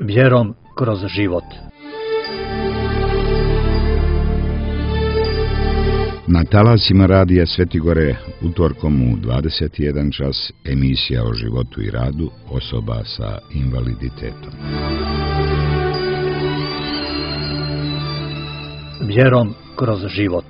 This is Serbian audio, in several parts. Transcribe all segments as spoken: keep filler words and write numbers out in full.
Vjerom kroz život. Na talasima radija Svetigore utorkom u dvadeset jedan čas emisija o životu i radu osoba sa invaliditetom. Vjerom kroz život.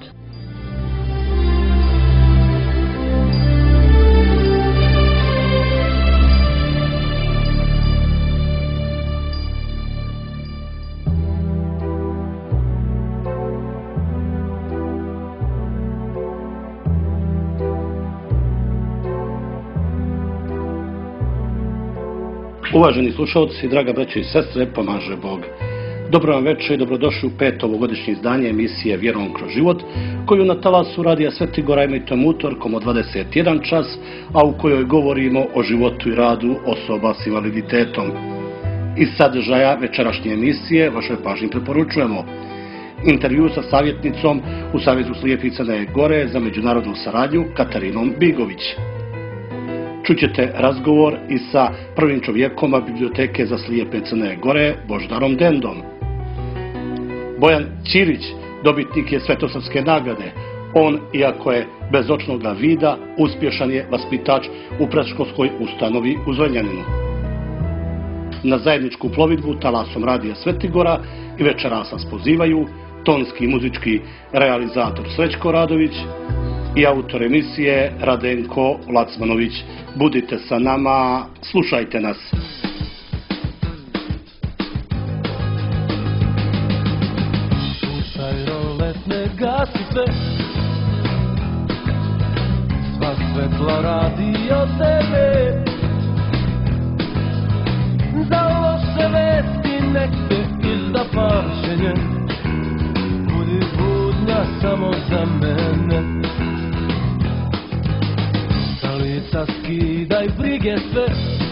Uvaženi slušalci, draga braćo i sestre, pomaže Bog. Dobro vam večer i dobrodošli u peto ovogodišnje izdanje emisije Vjerom kroz život, koju na talasu radija Svetigora emitujemo utorkom od dvadeset jedan čas, a u kojoj govorimo o životu i radu osoba s invaliditetom. Iz sadržaja večerašnje emisije vašoj pažnji preporučujemo intervju sa savjetnicom u Savezu slijepih Crne Gore za međunarodnu saradnju Katarinom Bigović. Čućete razgovor i sa prvim čovjekom biblioteke za slijepe Crne Gore, Boždarom Dendom. Bojan Ćirić, dobitnik je Svetosavske nagrade. On, iako je bez očnoga vida, uspješan je vaspitač u predškolskoj ustanovi u Zrenjaninu. Na zajedničku plovidbu talasom radija Svetigora i večeras nas pozivaju tonski i muzički realizator Srećko Radović i autor emisije Radenko Lacmanović. Budite sa nama, slušajte nas. Slušaj, rolet, ne gasi sve, sva svetla radi od tebe. Za loše vesti nek te izda pamćenje, budi budnja samo za mene. Lica skidaj brige sve,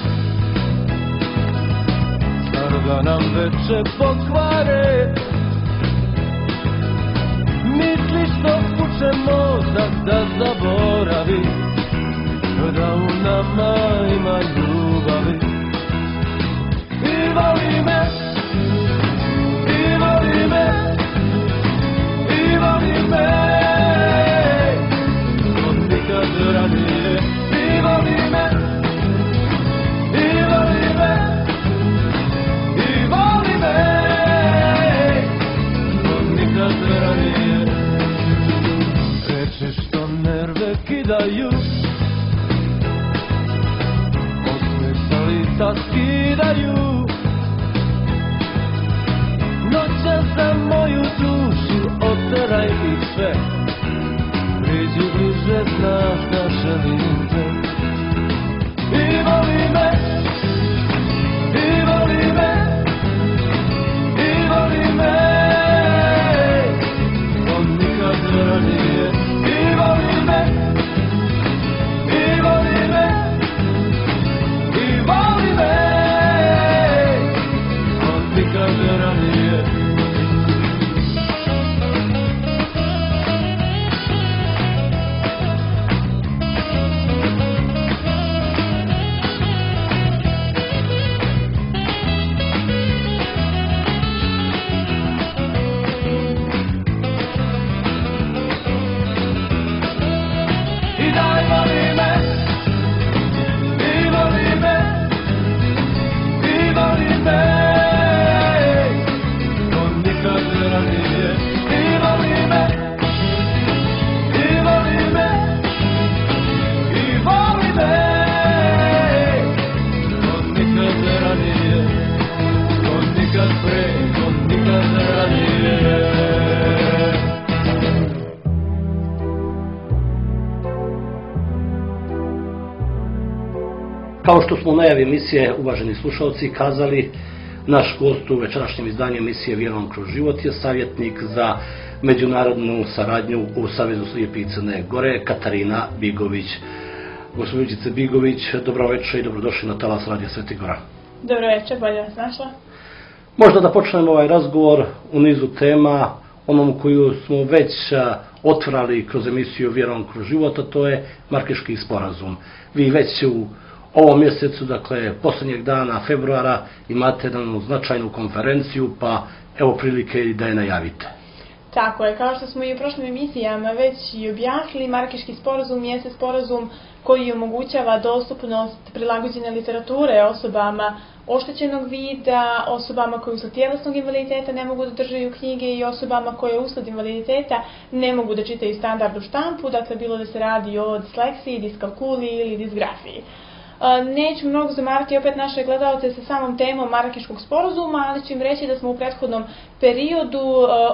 zar da nam veče pokvare. Misliš što kuće mozak da zaboravi, da u nama ima ljubavi. I voli me, i voli me, i voli me, od nikad ranije. I voli me, i voli me, i voli me, od nikad ranije. Reči što nerve kidaju, osmeh sa lica skidaju. Noća za moju dušu, oteraj ih sve, priđi bliže, znaš da želim te. I voli me, i voli me, i voli me, od nikad ranije. I voli me, i voli me, i voli me, od nikad ranije. Kao što smo u najavi emisije, uvaženi slušalci, kazali, naš gost u večerašnjem izdanju emisije Vjerom kroz život je savjetnik za međunarodnu saradnju u Savezu slijepih Crne Gore, Katarina Bigović. Gospođice Bigović, dobro večer i dobrodošli na talas radija Svetigora. Dobro večer, bolje vas našla. Možda da počnemo ovaj razgovor u nizu tema, onom koju smo već otvarali kroz emisiju Vjerom kroz život, a to je Markeški sporazum. Vi već u ovom mjesecu, dakle, posljednjeg dana februara, imate jednu značajnu konferenciju, pa evo prilike da je najavite. Tako je, kao što smo i u prošlim emisijama već i objasnili, Marakeški sporazum jeste sporazum koji omogućava dostupnost prilagođene literature osobama oštećenog vida, osobama koji usled tjelesnog invaliditeta ne mogu da držaju knjige i osobama koje usled invaliditeta ne mogu da čitaju standardnu štampu, dakle bilo da se radi o disleksiji, diskalkuliji ili disgrafiji. Neću mnogo zamarati opet naše gledalce sa samom temom Marakeškog sporazuma, ali ću im reći da smo u prethodnom periodu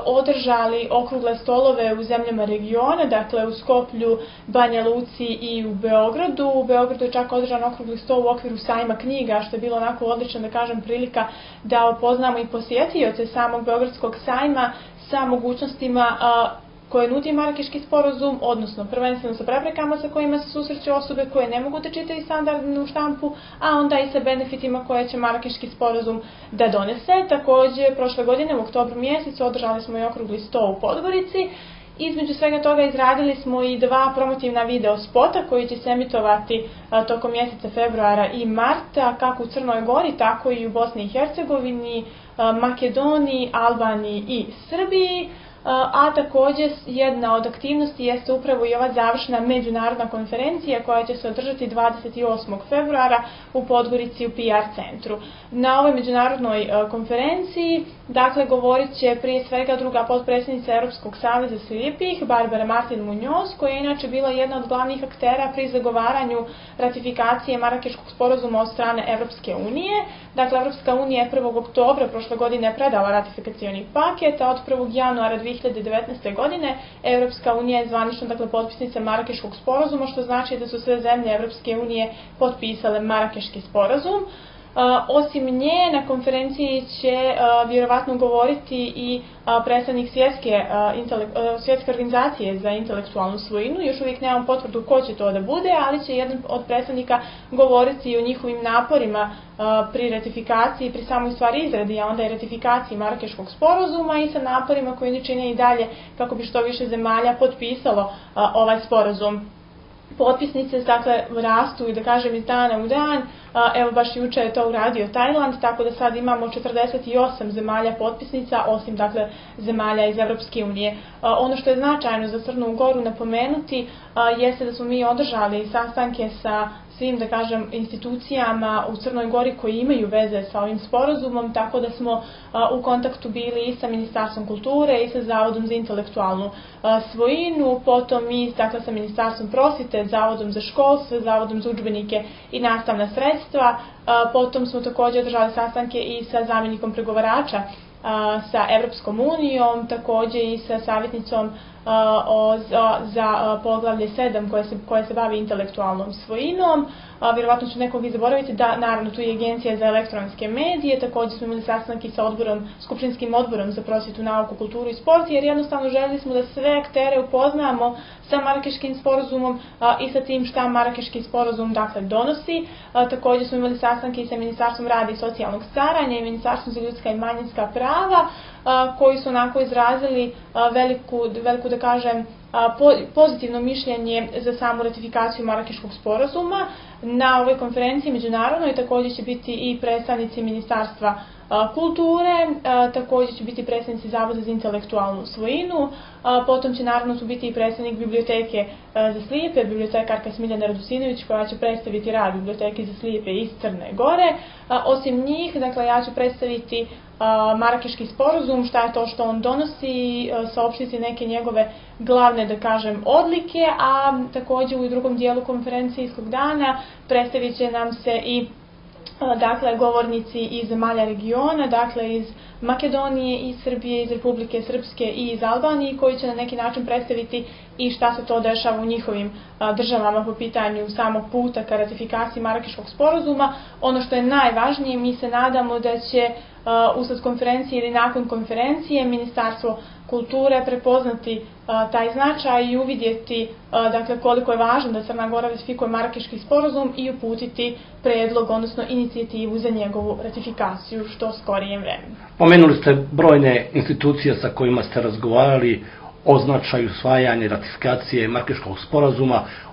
održali okrugle stolove u zemljama regiona, dakle u Skoplju, Banja Luci i u Beogradu. U Beogradu je čak održan okrugli stol u okviru sajma knjiga, što je bilo onako odlična, da kažem, prilika da upoznamo i posjetioce samog Beogradskog sajma sa mogućnostima koje nudi Marakeški sporazum, odnosno prvenstveno sa preprekama sa kojima se susreću osobe koje ne mogu da čitaju standardnu štampu, a onda i sa benefitima koje će Marakeški sporazum da donese. Također, prošle godine u oktobru mjesecu održali smo i okrugli sto u Podgorici. Između svega toga izradili smo i dva promotivna video spota koji će se emitovati tokom mjeseca februara i marta, kako u Crnoj Gori, tako i u Bosni i Hercegovini, Makedoniji, Albaniji i Srbiji. A također jedna od aktivnosti jeste upravo i ova završna međunarodna konferencija koja će se održati dvadeset osmog februara u Podgorici u P R centru. Na ovoj međunarodnoj konferenciji, dakle, govorit će prije svega druga potpredsjednica Europskog saveza slijepih, Barbara Martin Muñoz, koja je inače bila jedna od glavnih aktera pri zagovaranju ratifikacije Marakeškog sporazuma od strane Europske unije. Dakle, Europska unija je prvog oktobra prošle godine predala ratifikacioni paket, a od prvog januara dvije hiljade devetnaeste. godine Europska unija je zvanično, dakle, potpisnica Marakeškog sporazuma, što znači da su sve zemlje Europske unije potpisale Marakeški sporazum. Osim nje, na konferenciji će vjerovatno govoriti i predstavnik svjetske, svjetske organizacije za intelektualnu svojinu. Još uvijek nemam potvrdu ko će to da bude, ali će jedan od predstavnika govoriti o njihovim naporima pri ratifikaciji, pri samoj stvari izradi, a onda i ratifikaciji Marakeškog sporazuma i sa naporima koji oni čine i dalje kako bi što više zemalja potpisalo ovaj sporazum. Potpisnice, dakle, rastu i, da kažem, iz dana u dan. Evo, baš juče je to uradio Tajland, tako da sad imamo četrdeset osam zemalja potpisnica, osim, dakle, zemalja iz Europske unije. Ono što je značajno za Crnu Goru napomenuti jeste da smo mi održali sastanke sa svim, da kažem, institucijama u Crnoj Gori koji imaju veze sa ovim sporazumom, tako da smo u kontaktu bili i sa Ministarstvom kulture i sa Zavodom za intelektualnu svojinu, potom i, dakle, sa Ministarstvom prosvjete, Zavodom za školstvo, Zavodom za udžbenike i nastavna sredstva. Potom smo također održali sastanke i sa zamjenikom pregovarača sa Evropskom unijom, također i sa savjetnicom za poglavlje sedam koje se, koje se bavi intelektualnom svojinom. Vjerovatno ću nekog i zaboraviti, da, naravno, tu je Agencija za elektronske medije, također smo imali sastanak i sa odborom, skupštinskim odborom za prosvjetu, nauku, kulturu i sport, jer jednostavno željeli smo da sve aktere upoznamo sa Marakeškim sporazumom i sa tim šta Marakeški sporazum, dakle, donosi. Također smo imali sastanke i sa Ministarstvom rada i socijalnog staranja i Ministarstvom za ljudska i manjinska prava, koji su onako izrazili veliku, veliku, da kažem, pozitivno mišljenje za samu ratifikaciju Marakeškog sporazuma. Na ovoj konferenciji međunarodnoj također će biti i predstavnici Ministarstva kulture, također će biti predstavnici Zavoda za intelektualnu svojinu, potom će naravno tu biti i predstavnik Biblioteke za slijepe, bibliotekarka Smiljana Radusinović, koja će predstaviti rad Biblioteke za slijepe iz Crne Gore. Osim njih, dakle, ja ću predstaviti Marakeški sporazum, šta je to što on donosi, saopštiti neke njegove glavne, da kažem, odlike, a također u drugom dijelu konferencijskog dana predstavit će nam se i, dakle, govornici iz zemalja regiona, dakle iz Makedonije, iz Srbije, iz Republike Srpske i iz Albanije, koji će na neki način predstaviti i šta se to dešava u njihovim državama po pitanju samog puta ka ratifikaciji Marakeškog sporazuma. Ono što je najvažnije, mi se nadamo da će usled konferencije ili nakon konferencije Ministarstvo kulture prepoznati taj značaj i uvidjeti, dakle, koliko je važno da Crna Gora ratifikuje Marakeški sporazum i uputiti predlog, odnosno inicijativu za njegovu ratifikaciju što skorijem vremenu. Pomenuli ste brojne institucije sa kojima ste razgovarali o značaju usvajanja i ratifikacije Marakeškog sporazuma.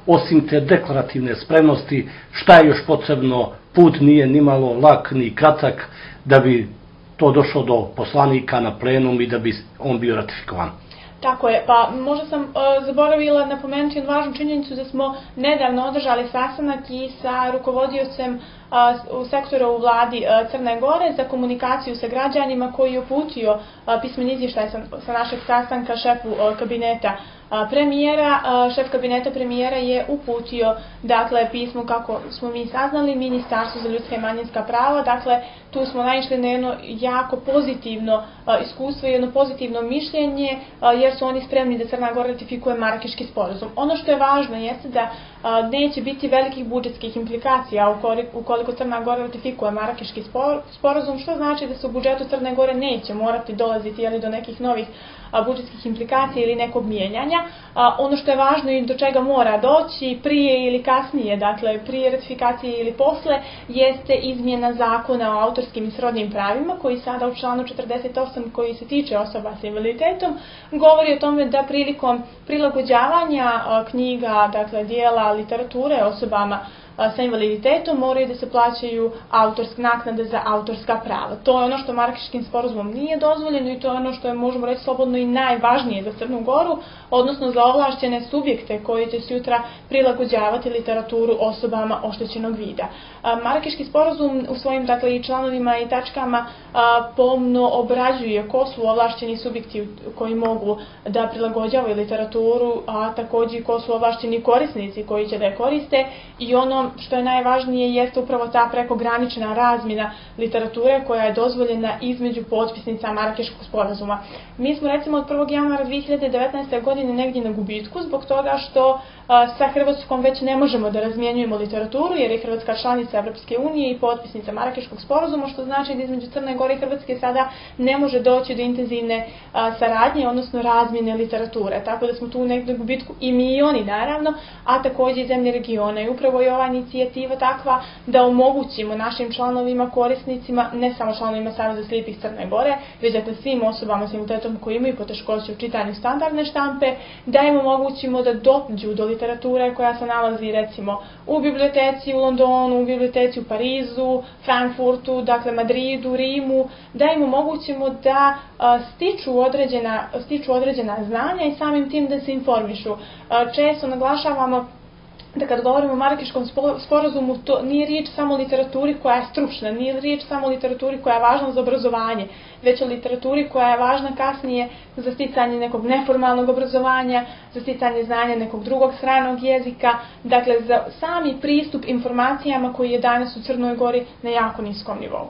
osim te deklarativne spremnosti, šta je još potrebno? Put nije nimalo lak ni kratak da bi to došlo do poslanika na plenum i da bi on bio ratifikovan. Tako je, pa možda sam uh, zaboravila napomenuti jednu važnu činjenicu da smo nedavno održali sastanak i sa rukovodiocem uh, u sektora u vladi uh, Crne Gore za komunikaciju sa građanima, koji je uputio uh, pismeni izvještaj sa, sa našeg sastanka šefu uh, kabineta uh, premijera. Uh, šef kabineta premijera je uputio, dakle, pismo, kako smo mi saznali, Ministarstvu za ljudska i manjinska prava. Dakle, tu smo naišli na jedno jako pozitivno uh, iskustvo i jedno pozitivno mišljenje, uh, jer su oni spremni da Crna Gora ratifikuje Marakeški sporazum. Ono što je važno jeste da a, neće biti velikih budžetskih implikacija ukoliko, ukoliko Crna Gora ratifikuje Marakeški sporazum, što znači da se u budžetu Crne Gore neće morati dolaziti jeli, do nekih novih a, budžetskih implikacija ili nekog mijenjanja. A, ono što je važno i do čega mora doći prije ili kasnije, dakle prije ratifikacije ili posle, jeste izmjena zakona o autorskim i srodnim pravima, koji sada u članu četrdeset osam, koji se tiče osoba sa invaliditetom, govori o tome da prilikom prilagođavanja a, knjiga, dakle dijela, literature osobama a, sa invaliditetom moraju da se plaćaju autorske naknade za autorska prava. To je ono što Marakeškim sporazumom nije dozvoljeno i to je ono što je, možemo reći slobodno, i najvažnije za Crnu Goru, odnosno za ovlašćene subjekte koji će sutra prilagođavati literaturu osobama oštećenog vida. A, Marakeški sporazum u svojim, dakle, i članovima i tačkama a, pomno obrađuje ko su ovlašćeni subjekti koji mogu da prilagođavaju literaturu, a također ko su ovlašćeni korisnici koji će da je koriste, i ono što je najvažnije jeste upravo ta prekogranična razmjena literature koja je dozvoljena između potpisnica Marakeškog sporazuma. Mi smo recimo od prvog januara dve hiljade devetnaeste. godine negdje na gubitku zbog toga što a, sa Hrvatskom već ne možemo da razmjenjujemo literaturu, jer je Hrvatska članica Evropske unije i potpisnica Marakeškog sporazuma, što znači da između Crne Gore i Hrvatske sada ne može doći do intenzivne a, saradnje, odnosno razmjene literature. Tako da smo tu negdje na gubitku i mi i oni naravno, a također i zemlje regiona. I upravo je ova inicijativa takva da omogućimo našim članovima, korisnicima, ne samo članovima Saveza slijepih Crne Gore, već dakle svim osobama s invaliditetom koji imaju poteškoće u čitanju standardne štampe, da im omogućimo da dođu do literature koja se nalazi recimo u biblioteci u Londonu, u biblioteci u Parizu, Frankfurtu, dakle Madridu, Rimu, da im omogućimo da a, stiču, određena, stiču određena znanja i samim tim da se informišu. A, često naglašavamo da kad govorimo o Marakeškom sporazumu, to nije riječ samo o literaturi koja je stručna, nije riječ samo o literaturi koja je važna za obrazovanje, već o literaturi koja je važna kasnije za sticanje nekog neformalnog obrazovanja, za sticanje znanja nekog drugog stranog jezika, dakle za sami pristup informacijama koji je danas u Crnoj Gori na jako niskom nivou.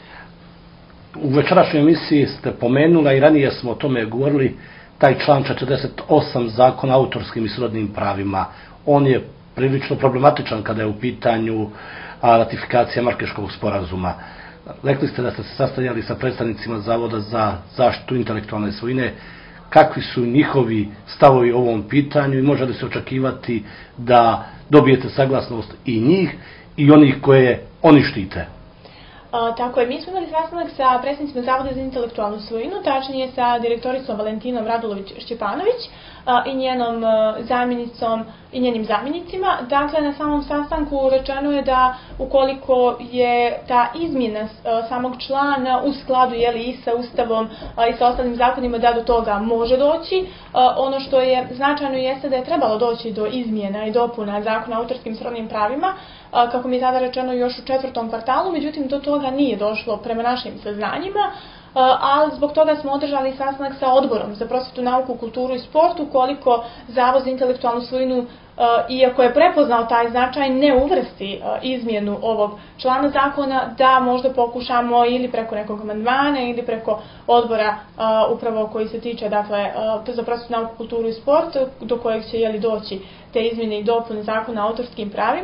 U večerašnjoj emisiji ste pomenula i ranije smo o tome govorili, taj član četrdeset osam Zakona o autorskim i srodnim pravima. On je prilično problematičan kada je u pitanju a, ratifikacija Marakeškog sporazuma. Rekli ste da ste se sastajali sa predstavnicima Zavoda za zaštitu intelektualne svojine. Kakvi su njihovi stavovi o ovom pitanju i može li se očekivati da dobijete saglasnost i njih i onih koje oni štite? Uh, tako je, mi smo imali sastanak sa predstavnicima Zavoda za intelektualnu svojinu, tačnije sa direktoricom Valentinom Radulović-Šćepanović uh, i njenom uh, zamjenicom i njenim zamjenicima. Dakle, na samom sastanku rečeno je da ukoliko je ta izmjena uh, samog člana u skladu jeli, i sa Ustavom uh, i sa ostalim zakonima, da do toga može doći. Uh, ono što je značajno jeste da je trebalo doći do izmjena i dopuna Zakona o autorskim i srodnim pravima, uh, kako mi je tada rečeno još u četvrtom kvartalu, međutim do toga nije došlo prema našim saznanjima, ali zbog toga smo održali sastanak sa Odborom za prosvetu, nauku, kulturu i sport, ukoliko Zavod za intelektualnu svojinu, iako je prepoznao taj značaj, ne uvrsti izmjenu ovog člana zakona, da možda pokušamo ili preko nekog amandmana ili preko odbora upravo koji se tiče, dakle, za prosvetu, nauku, kulturu i sport, do kojeg će jeli, doći te izmjene i dopune zakona o autorskim pravima,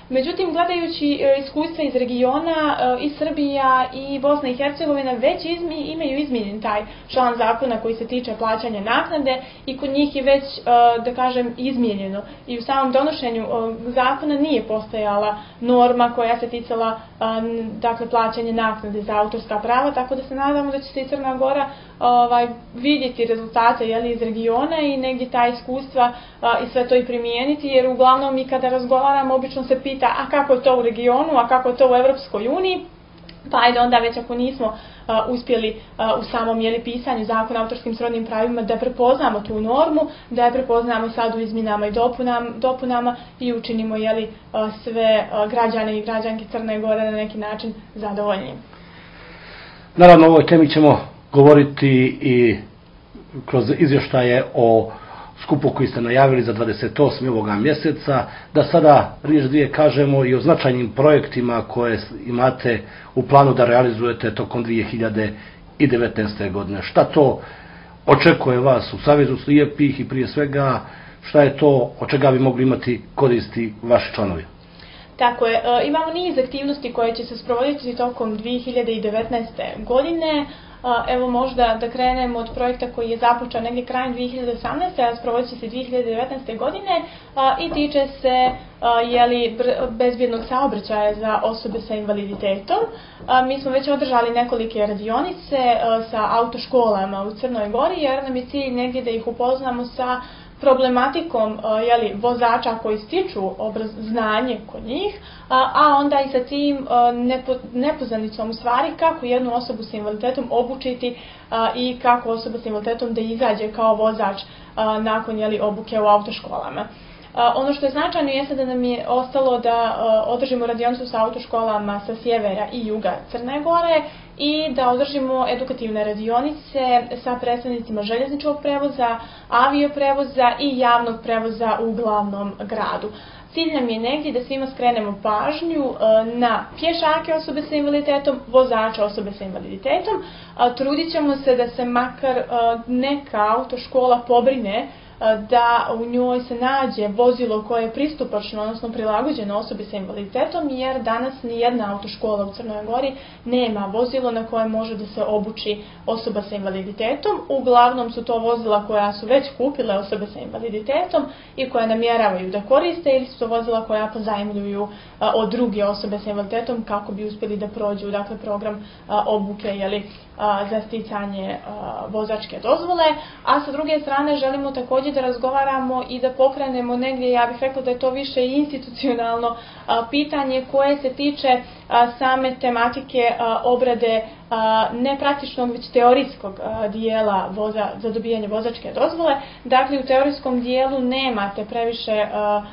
Međutim, gledajući iskustva iz regiona, i Srbija i Bosna i Hercegovina već izmi, imaju izmijenjen taj član zakona koji se tiče plaćanja naknade i kod njih je već, da kažem, izmijenjeno. I u samom donošenju zakona nije postojala norma koja se ticala, dakle, plaćanja naknade za autorska prava, tako da se nadamo da će se i Crna Gora ovaj, vidjeti rezultate jeli, iz regiona i negdje ta iskustva i sve to i primijeniti, jer uglavnom mi kada razgovaramo obično se pita a kako je to u regionu, a kako je to u Evropskoj uniji, pa ajde onda već ako nismo uh, uspjeli uh, u samom jeli, pisanju zakona o autorskim srodnim pravima da prepoznamo tu normu, da je prepoznamo sad u izmjenama i dopunama, dopunama i učinimo jeli, uh, sve uh, građane i građanke Crne Gore na neki način zadovoljnim. Naravno, o ovoj temi ćemo govoriti i kroz izvještaje o skupu koji ste najavili za dvadeset osmi ovoga mjeseca, da sada riječ dvije kažemo i o značajnim projektima koje imate u planu da realizujete tokom dvije hiljade devetnaeste. godine. Šta to očekuje vas u Savezu slijepih i prije svega šta je to od čega bi mogli imati koristi vaši članovi? Tako je, imamo niz aktivnosti koje će se sprovoditi tokom dvije hiljade devetnaeste. godine. Evo možda da krenemo od projekta koji je započeo negdje krajem dvije hiljade osamnaeste. a sprovodit će se dvije hiljade devetnaeste. godine i tiče se jeli, bezbjednog saobraćaja za osobe sa invaliditetom. Mi smo već održali nekolike radionice sa autoškolama u Crnoj Gori jer nam je cilj negdje da ih upoznamo sa problematikom jeli, vozača koji stiču obraz, znanje kod njih, a, a onda i sa tim nepo, nepoznanicom u stvari kako jednu osobu sa invaliditetom obučiti a, i kako osoba sa invaliditetom da izađe kao vozač a, nakon jeli, obuke u autoškolama. A, ono što je značajno jeste da nam je ostalo da a, održimo radionicu sa autoškolama sa sjevera i juga Crne Gore i da održimo edukativne radionice sa predstavnicima željezničkog prevoza, avioprevoza i javnog prevoza u glavnom gradu. Cilj nam je negdje da svima skrenemo pažnju na pješake osobe sa invaliditetom, vozača osobe sa invaliditetom. Trudit ćemo se da se makar neka autoškola pobrine da u njoj se nađe vozilo koje je pristupačno, odnosno prilagođeno osobi sa invaliditetom, jer danas nijedna autoškola u Crnoj Gori nema vozilo na koje može da se obuči osoba sa invaliditetom. Uglavnom su to vozila koja su već kupile osobe sa invaliditetom i koje namjeravaju da koriste, ili su to vozila koja pozajmljuju od druge osobe sa invaliditetom kako bi uspjeli da prođu dakle, program obuke jeli, za sticanje vozačke dozvole. A sa druge strane želimo također da razgovaramo i da pokrenemo negdje, ja bih rekla da je to više institucionalno pitanje koje se tiče same tematike obrade ne praktičnog već teorijskog dijela voza, za dobijanje vozačke dozvole. Dakle, u teorijskom dijelu nemate previše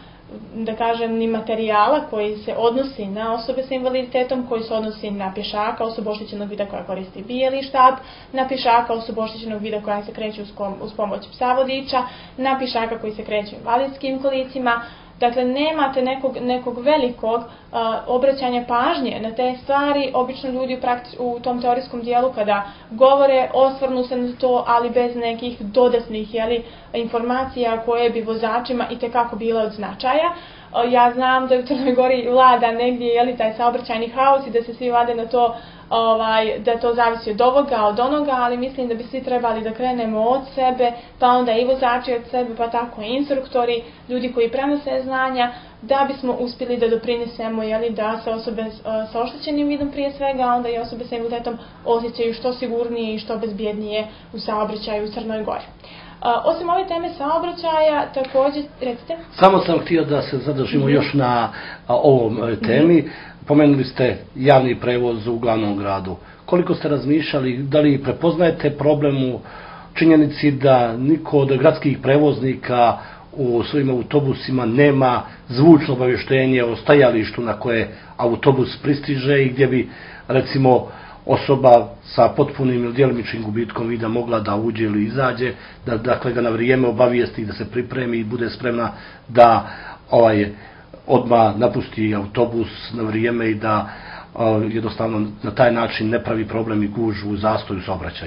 da kažem, ni materijala koji se odnosi na osobe sa invaliditetom, koji se odnosi na pješaka, osobu oštećenog vida koja koristi bijeli štap, na pješaka, osobu oštećenog vida koja se kreće uz, uz pomoć psa vodiča, na pješaka koji se kreće invalidskim kolicima. Dakle, nemate nekog, nekog velikog a, obraćanja pažnje na te stvari. Obično ljudi u, prakti, u tom teorijskom dijelu kada govore, osvrnu se na to, ali bez nekih dodatnih jeli, informacija koje bi vozačima itekako bile od značaja. A, ja znam da u Crnoj Gori vlada negdje jeli, taj saobraćajni haos i da se svi vade na to Ovaj, da to zavisi od ovoga, od onoga, ali mislim da bi svi trebali da krenemo od sebe, pa onda i vozači od sebe, pa tako i instruktori, ljudi koji prenose znanja, da bismo uspjeli da doprinesemo jeli, da se osobe sa oštećenim vidom prije svega, a onda i osobe sa invaliditetom osjećaju što sigurnije i što bezbjednije u saobraćaju u Crnoj Gori. A, osim ove teme saobraćaja, također, recite? Samo sam htio da se zadržimo mm-hmm. još na a, ovom temi. Mm-hmm. Pomenuli ste javni prevoz u glavnom gradu. Koliko ste razmišljali, da li prepoznajete problem u činjenici da niko od gradskih prevoznika u svojim autobusima nema zvučno obavještenje o stajalištu na koje autobus pristiže i gdje bi, recimo, osoba sa potpunim ili djelomičnim gubitkom vida mogla da uđe ili izađe, da dakle ga na vrijeme obavijesti, da se pripremi i bude spremna da ovaj odmah napusti autobus na vrijeme i da uh, jednostavno na taj način ne pravi problem i gužvu u zastoju saobraćaju.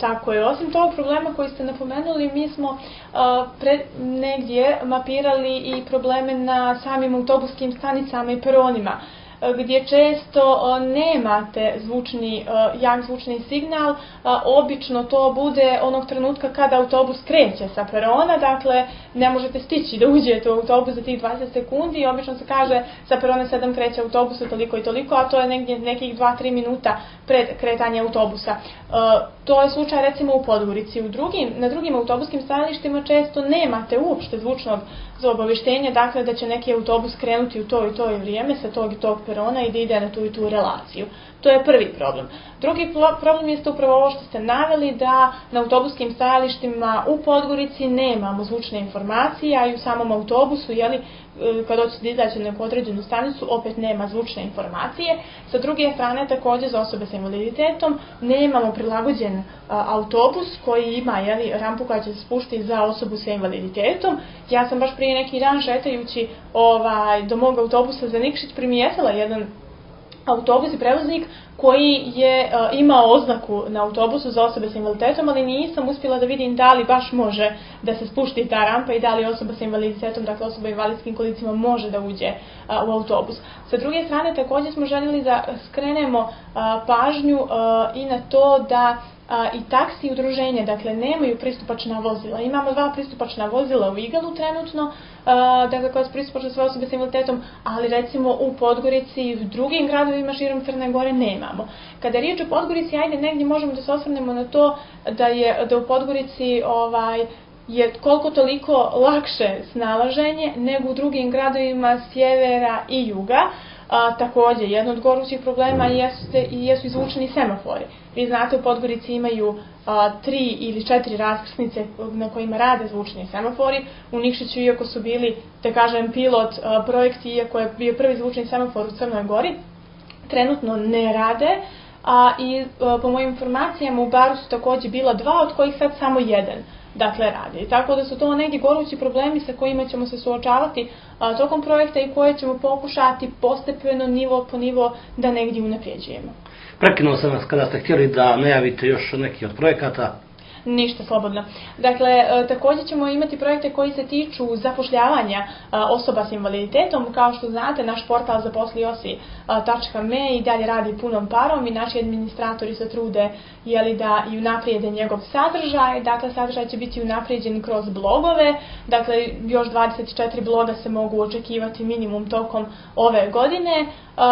Tako je. Osim tog problema koji ste napomenuli, mi smo uh, pre, negdje mapirali i probleme na samim autobuskim stanicama i peronima, gdje često nemate zvučni, jak zvučni signal. Obično to bude onog trenutka kada autobus kreće sa perona, dakle ne možete stići da uđete u autobus za tih dvadeset sekundi i obično se kaže sa perona sedam kreće autobus toliko i toliko, a to je negdje nekih dva do tri minuta pred kretanje autobusa. To je slučaj recimo u Podgorici. U drugim, na drugim autobuskim stajalištima često nemate uopšte zvučnog obavještenja, dakle da će neki autobus krenuti u to i to vrijeme sa tog i tog perona i da ide na tu i tu relaciju. To je prvi problem. Drugi problem jeste upravo ovo što ste naveli, da na autobuskim stajalištima u Podgorici nemamo zvučne informacije, a i u samom autobusu, jeli, kad hoćete izaći na neku određenu stanicu, opet nema zvučne informacije. Sa druge strane, također za osobe sa invaliditetom nemamo prilagođen a, autobus koji ima, jeli, rampu koja će se spuštiti za osobu sa invaliditetom. Ja sam baš prije neki dan šetajući ovaj, do mog autobusa za Nikšić primijetila jedan autobus i prevoznik koji je uh, imao oznaku na autobusu za osobe sa invaliditetom, ali nisam uspjela da vidim da li baš može da se spušti ta rampa i da li osoba sa invaliditetom, dakle osoba invalidskim kolicima, može da uđe uh, u autobus. Sa druge strane, također smo željeli da skrenemo uh, pažnju uh, i na to da A, i taksi udruženje, dakle, nemaju pristupačna vozila. Imamo dva pristupačna vozila u Igalu trenutno, a, dakle, koja su pristupačne sve osobe sa invaliditetom, ali recimo u Podgorici i u drugim gradovima širom Crne Gore nemamo. Kada je riječ o Podgorici, ajde negdje možemo da se osvrnemo na to da je da u Podgorici ovaj, je koliko toliko lakše snalaženje nego u drugim gradovima sjevera i juga. A, također, jedno od gorućih problema jesu, jesu i zvučni semafori. Vi znate, u Podgorici imaju a, tri ili četiri raskrsnice na kojima rade zvučni semafori. U Nikšiću, iako su bili, da kažem, pilot a, projekti, iako je bio prvi zvučni semafor u Crnoj Gori, trenutno ne rade. A, I a, po mojim informacijama u Baru su također bila dva, od kojih sad samo jedan. Dakle, radi. Tako da su to neki gorući problemi sa kojima ćemo se suočavati a, tokom projekta i koje ćemo pokušati postepeno, nivo po nivo, da negdje unapređujemo. Prekinuo sam vas kada ste htjeli da najavite još neki od projekata. Ništa, slobodno. Dakle, također ćemo imati projekte koji se tiču zapošljavanja osoba s invaliditetom. Kao što znate, naš portal zaposliosi tačka me i dalje radi punom parom i naši administratori se trude, jeli, da i unaprijede njegov sadržaj. Dakle, sadržaj će biti unaprijeđen kroz blogove. Dakle, još dvadeset četiri bloga se mogu očekivati minimum tokom ove godine.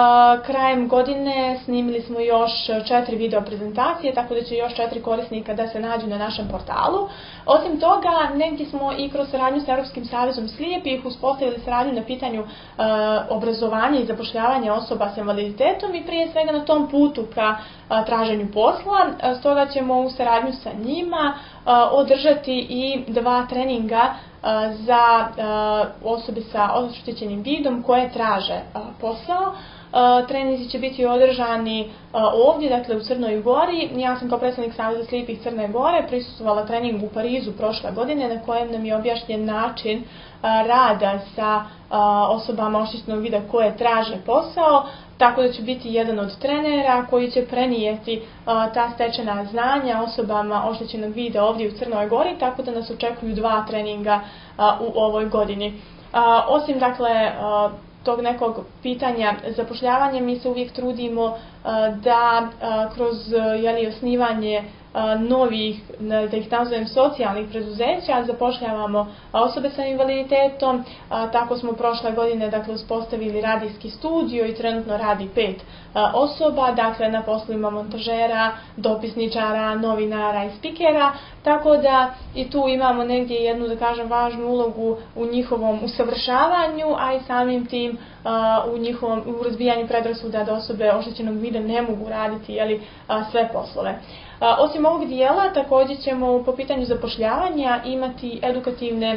Krajem godine snimili smo još četiri video prezentacije, tako da će još četiri korisnika da se nađu na našem portalu. Osim toga, negdje smo i kroz saradnju s Europskim savezom slijepih uspostavili saradnju na pitanju e, obrazovanja i zapošljavanja osoba s invaliditetom i prije svega na tom putu ka a, traženju posla. A, stoga ćemo u saradnju sa njima a, održati i dva treninga a, za a, osobe sa oštećenim vidom koje traže a, posao. Uh, treninzi će biti održani uh, ovdje, dakle u Crnoj Gori. Ja sam kao predstavnik Saveza slijepih Crne Gore prisustvovala treningu u Parizu prošle godine na kojem nam je objašnjen način uh, rada sa uh, osobama oštećenog vida koje traže posao, tako da će biti jedan od trenera koji će prenijeti uh, ta stečena znanja osobama oštećenog vida ovdje u Crnoj Gori, tako da nas očekuju dva treninga uh, u ovoj godini. Uh, osim, dakle, uh, tog nekog pitanja zapošljavanja, mi se uvijek trudimo uh, da uh, kroz jeli, osnivanje uh, novih, da ih nazovem, socijalnih preduzeća zapošljavamo osobe sa invaliditetom. Uh, tako smo prošle godine, dakle, uspostavili radijski studio i trenutno radi pet uh, osoba, dakle na poslovima montažera, dopisničara, novinara i spikera, tako da i tu imamo negdje jednu, da kažem, važnu ulogu u njihovom usavršavanju, a i samim tim uh, u njihovom u razbijanju predrasuda da osobe oštećenog vida ne mogu raditi, jeli, uh, sve poslove. Uh, osim ovog dijela, također ćemo po pitanju zapošljavanja imati edukativne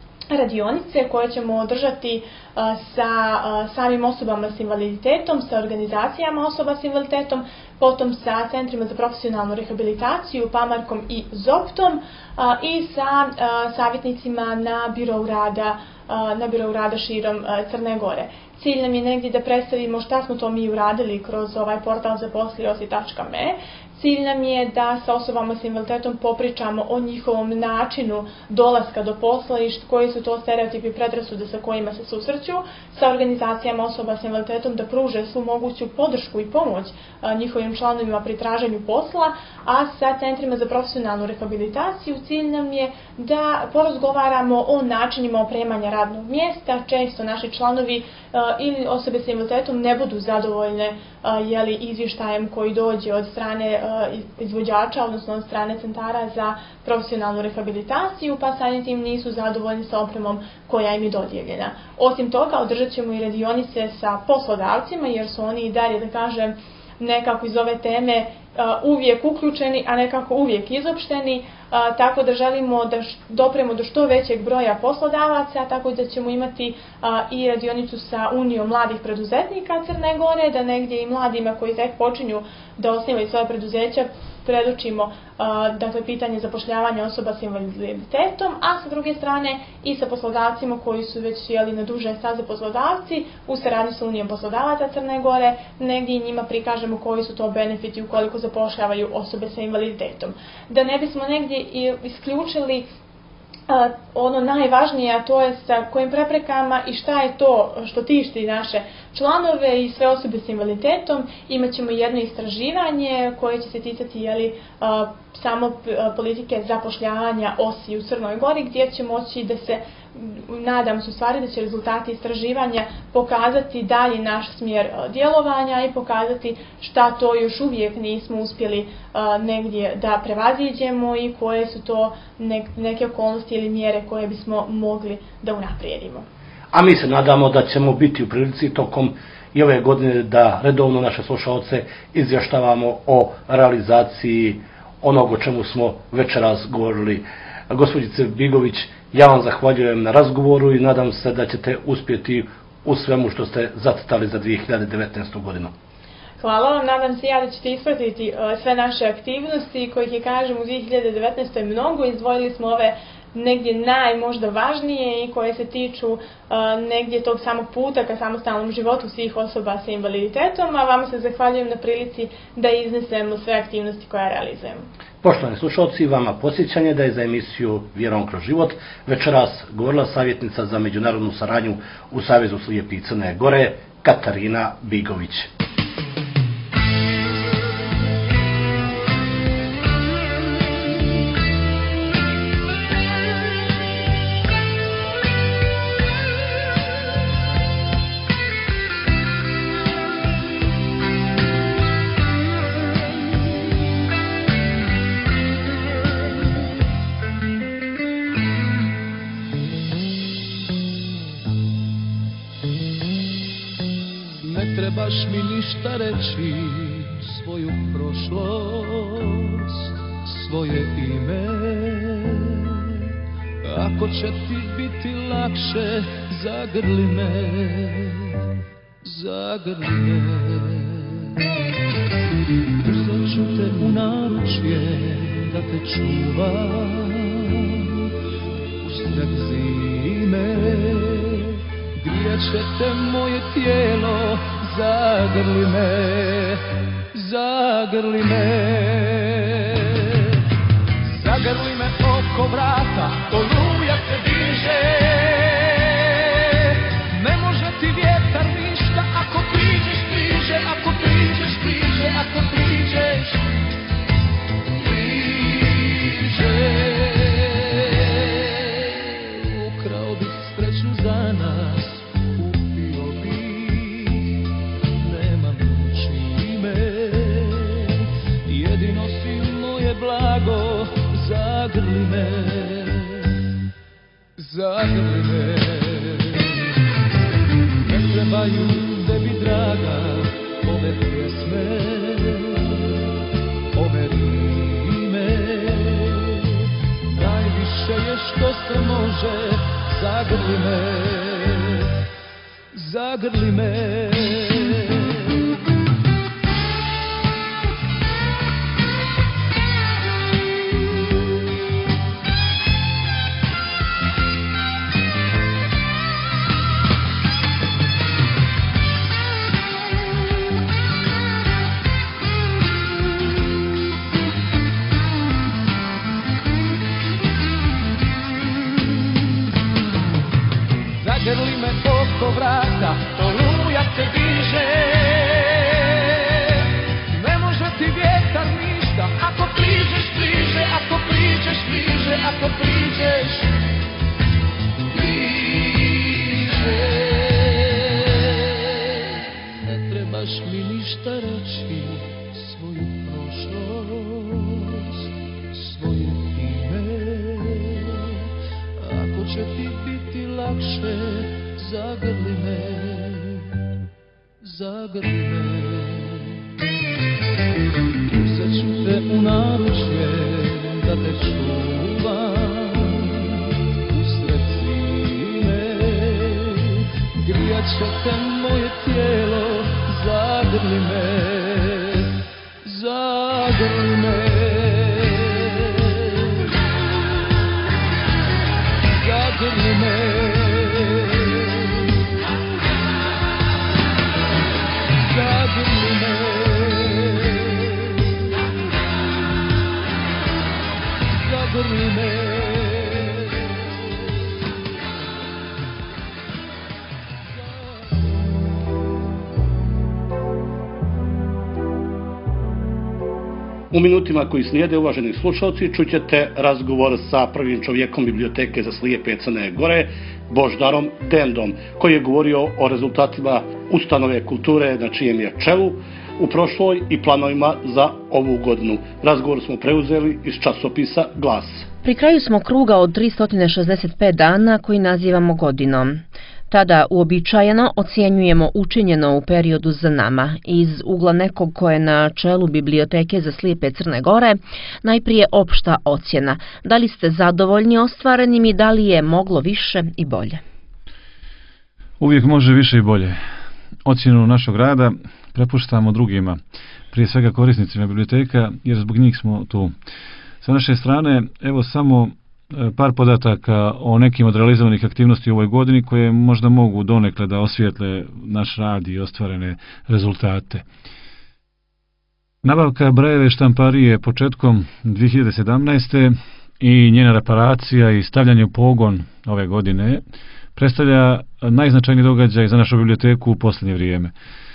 radionice koje ćemo održati uh, sa uh, samim osobama s invaliditetom, sa organizacijama osoba s invaliditetom, potom sa centrima za profesionalnu rehabilitaciju, Pamarkom i Zoptom uh, i sa uh, savjetnicima na birou rada na birou rada širom Crne Gore. Cilj nam je negdje da predstavimo šta smo to mi uradili kroz ovaj portal zaposliosi tačka me. Cilj nam je da sa osobama s invaliditetom popričamo o njihovom načinu dolaska do posla i koji su to stereotipi i predrasude sa kojima se susreću, sa organizacijama osoba s invaliditetom da pruže svu moguću podršku i pomoć a, njihovim članovima pri traženju posla, a sa centrima za profesionalnu rehabilitaciju cilj nam je da porazgovaramo o načinima opremanja radnog mjesta. Često naši članovi a, ili osobe s invaliditetom ne budu zadovoljne a, jeli, izvještajem koji dođe od strane izvođača, odnosno od strane centara za profesionalnu rehabilitaciju, pa samim tim nisu zadovoljni sa opremom koja im je dodijeljena. Osim toga, održat ćemo i radionice sa poslodavcima, jer su oni i dalje, da kažem, nekako iz ove teme uvijek uključeni, a nekako uvijek izopšteni, tako da želimo da dopremo do što većeg broja poslodavaca, tako da ćemo imati i radionicu sa Unijom mladih preduzetnika Crne Gore, da negdje i mladima koji tek počinju da osnivaju svoje preduzeća predočimo dakle, pitanje zapošljavanja osoba s invaliditetom, a sa druge strane i sa poslodavcima koji su već jeli, na duže staze poslodavci u saradnji sa Unijom poslodavaca Crne Gore, negdje i njima prikažemo koji su to benefiti ukoliko zapošljavaju osobe sa invaliditetom. Da ne bismo negdje isključili a, ono najvažnije, a to je sa kojim preprekama i šta je to što tišti naše članove i sve osobe s invaliditetom. Imat ćemo jedno istraživanje koje će se ticati jeli, a, samo politike zapošljavanja O S I u Crnoj Gori, gdje će moći da se, nadam se u stvari da će rezultati istraživanja pokazati dalje naš smjer djelovanja i pokazati šta to još uvijek nismo uspjeli a, negdje da prevaziđemo i koje su to ne, neke okolnosti ili mjere koje bismo mogli da unaprijedimo. A mi se nadamo da ćemo biti u prilici tokom i ove godine da redovno naše slušalce izvještavamo o realizaciji onog o čemu smo večeras govorili. Gospođice Bigović, ja vam zahvaljujem na razgovoru i nadam se da ćete uspjeti u svemu što ste zacrtali za dvije hiljade devetnaestu godinu. Hvala vam, nadam se ja da ćete ispratiti uh, sve naše aktivnosti kojih je, kažem, u dvije hiljade devetnaestoj mnogo. Izdvojili smo ove negdje najmožda važnije i koje se tiču uh, negdje tog samog puta ka samostalnom životu svih osoba sa invaliditetom, a vama se zahvaljujem na prilici da iznesemo sve aktivnosti koje realizujemo. Poštovani slušalci, vama podsjećanje da je za emisiju Vjerom kroz život večeras govorila savjetnica za međunarodnu saradnju u Savezu slijepih Crne Gore, Katarina Bigović. Trebaš mi ništa reći, svoju prošlost, svoje ime. Ako će ti biti lakše, zagrli me, zagrli me. Uzet ću te u naručje da te čuvam usred zime. Grijat će te moje tijelo, zagrli me, zagrli me. Zagrli me oko vrata, oluja te diže. Ne može ti vjetar ništa ako priđeš bliže, ako priđeš bliže, ako priđeš bliže. Ukrao bih sreću za nas, kupio bih, nemam čime. Jedino si moje blago, zagrli me, zagrli me. Ne trebaju tebi, draga, ove pjesme, ove rime. Najviše je što se može, zagrli me, zagrli me. zagrli me, zagrli me. Uzet ću te u naručje da te čuvam usred zime. Grijat će te moje tijelo, zagrli me, zagrli me. Zagrli me, zagrli me, zagrli me. U minutima koji slijede, uvaženi slušalci, čućete razgovor sa prvim čovjekom Biblioteke za slijepe Crne Gore, Boždarom Dendom, koji je govorio o rezultatima ustanove kulture na čijem je čelu u prošloj i planovima za ovu godinu. Razgovor smo preuzeli iz časopisa Glas. Pri kraju smo kruga od tristo šezdeset pet dana koji nazivamo godinom. Tada uobičajeno ocjenjujemo učinjeno u periodu za nama. Iz ugla nekog ko je na čelu Biblioteke za slijepe Crne Gore, najprije opšta ocjena. Da li ste zadovoljni ostvarenim i da li je moglo više i bolje? Uvijek može više i bolje. Ocjenu našeg rada prepuštamo drugima, prije svega korisnicima biblioteka, jer zbog njih smo tu. Sa naše strane, evo samo par podataka o nekim od realizovanih aktivnosti u ovoj godini koje možda mogu donekle da osvijetle naš rad i ostvarene rezultate. Nabavka brojeve štamparije početkom dvije hiljade sedamnaeste. i njena reparacija i stavljanje u pogon ove godine predstavlja najznačajniji događaj za našu biblioteku u posljednje vrijeme.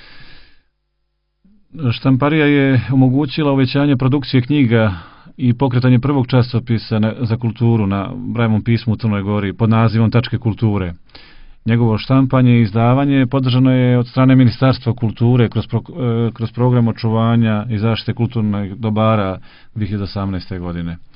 Štamparija je omogućila uvećanje produkcije knjiga i pokretanje prvog časopisa na, za kulturu na Brajevom pismu u Crnoj Gori pod nazivom Tačke kulture. Njegovo štampanje i izdavanje podržano je od strane Ministarstva kulture kroz, pro, kroz program očuvanja i zaštite kulturnih dobara dvije hiljade osamnaeste. godine. E,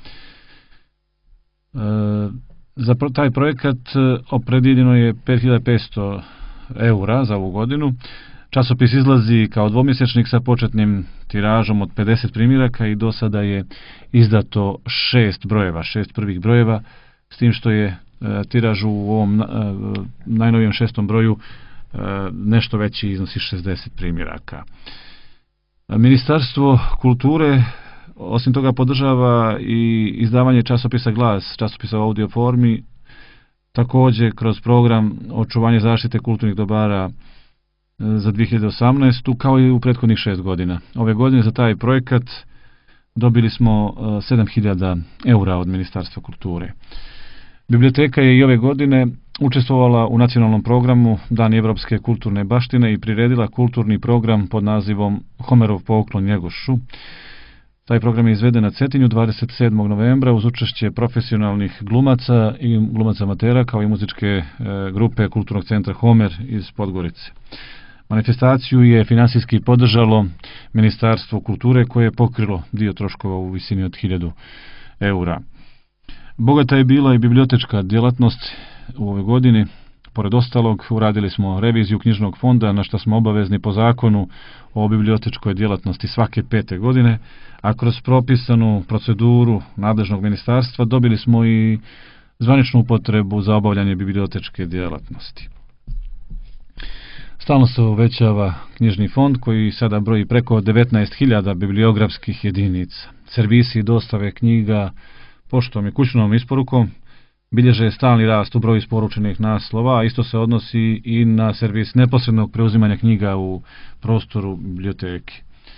za pro, taj projekat opredjeljeno je pet hiljada petsto eura za ovu godinu. Časopis izlazi kao dvomjesečnik sa početnim tiražom od pedeset primjeraka i do sada je izdato šest brojeva, šest prvih brojeva, s tim što je e, tiraž u ovom e, najnovijem šestom broju e, nešto veći, iznosi šezdeset primjeraka. Ministarstvo kulture osim toga podržava i izdavanje časopisa Glas, časopisa u audio formi, također kroz program očuvanja zaštite kulturnih dobara za dvije hiljade osamnaestu. kao i u prethodnih šest godina. Ove godine za taj projekat dobili smo sedam hiljada eura od Ministarstva kulture. Biblioteka je i ove godine učestvovala u nacionalnom programu Dan evropske kulturne baštine i priredila kulturni program pod nazivom Homerov poklon Njegošu. Taj program je izveden na Cetinju dvadeset sedmog novembra uz učešće profesionalnih glumaca i glumaca amatera kao i muzičke e, grupe Kulturnog centra Homer iz Podgorice. Manifestaciju je finansijski podržalo Ministarstvo kulture koje je pokrilo dio troškova u visini od hiljadu eura. Bogata je bila i bibliotečka djelatnost u ovoj godini. Pored ostalog, uradili smo reviziju knjižnog fonda, na što smo obavezni po zakonu o bibliotečkoj djelatnosti svake pete godine, a kroz propisanu proceduru nadležnog ministarstva dobili smo i zvaničnu potrebu za obavljanje bibliotečke djelatnosti. Stalno se uvećava knjižni fond koji sada broji preko devetnaest hiljada bibliografskih jedinica. Servisi i dostave knjiga poštom i kućnom isporukom bilježe stalni rast u broju isporučenih naslova, a isto se odnosi i na servis neposrednog preuzimanja knjiga u prostoru biblioteke.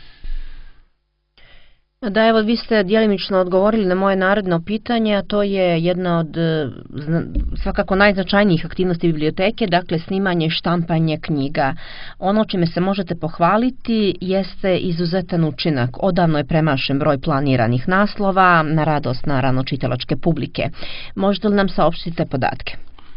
Da, evo, vi ste djelimično odgovorili na moje naredno pitanje, a to je jedna od svakako najznačajnijih aktivnosti biblioteke, dakle snimanje i štampanje knjiga. Ono čime se možete pohvaliti jeste izuzetan učinak. Odavno je premašen broj planiranih naslova na radost naravno čitalačke publike. Možete li nam saopštiti podatke?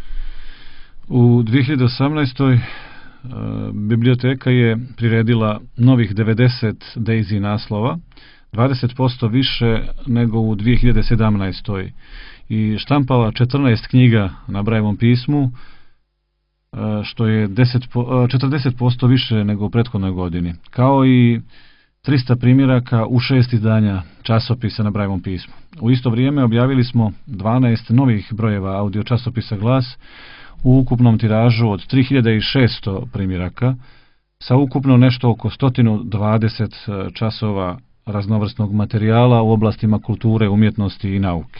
U dvije hiljade osamnaestoj. biblioteka je priredila novih devedeset Daisy naslova, dvadeset posto više nego u dvije hiljade sedamnaestoj. i štampala četrnaest knjiga na Brajevom pismu što je četrdeset posto više nego u prethodnoj godini, kao i trista primjeraka u šest izdanja časopisa na Brailleovom pismu. U isto vrijeme objavili smo dvanaest novih brojeva audio časopisa Glas u ukupnom tiražu od tri hiljade šesto primjeraka, sa ukupno nešto oko sto dvadeset časova raznovrsnog materijala u oblastima kulture, umjetnosti i nauke.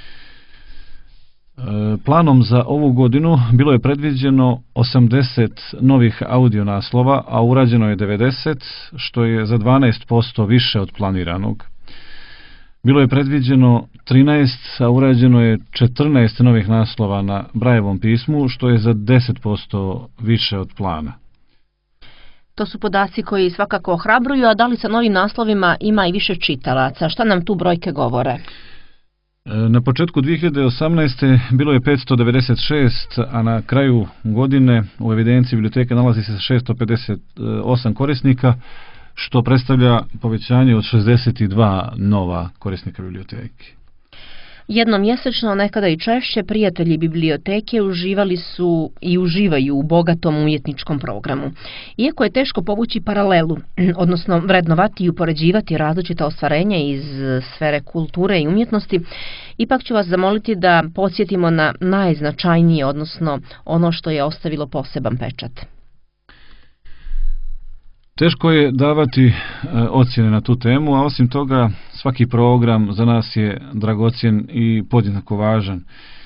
Planom za ovu godinu bilo je predviđeno osamdeset novih audio naslova, a urađeno je devedeset, što je za dvanaest posto više od planiranog. Bilo je predviđeno trinaest, a urađeno je četrnaest novih naslova na Brailleovom pismu, što je za deset posto više od plana. To su podaci koji svakako ohrabruju, a da li sa novim naslovima ima i više čitalaca? Šta nam tu brojke govore? Na početku dvije hiljade osamnaeste. bilo je petsto devedeset šest, a na kraju godine u evidenciji biblioteke nalazi se šesto pedeset osam korisnika, što predstavlja povećanje od šezdeset dva nova korisnika biblioteke. Jednom mjesečno, nekada i češće, prijatelji biblioteke uživali su i uživaju u bogatom umjetničkom programu. Iako je teško povući paralelu, odnosno vrednovati i upoređivati različita ostvarenja iz sfere kulture i umjetnosti, ipak ću vas zamoliti da podsjetimo na najznačajnije, odnosno ono što je ostavilo poseban pečat. Teško je davati e, ocjene na tu temu, a osim toga svaki program za nas je dragocjen i podjednako važan.